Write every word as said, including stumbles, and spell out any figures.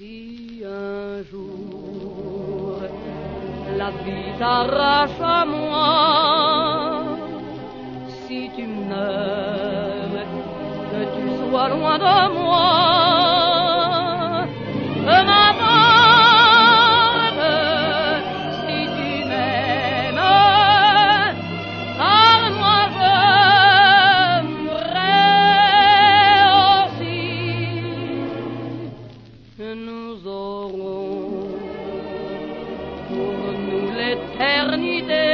Si un jour la vie t'arrache à moi, si tu meurs, que tu sois loin de moi, ma tante, si tu m'aimes, car moi je mourrai aussi. Nous aurons pour nous l'éternité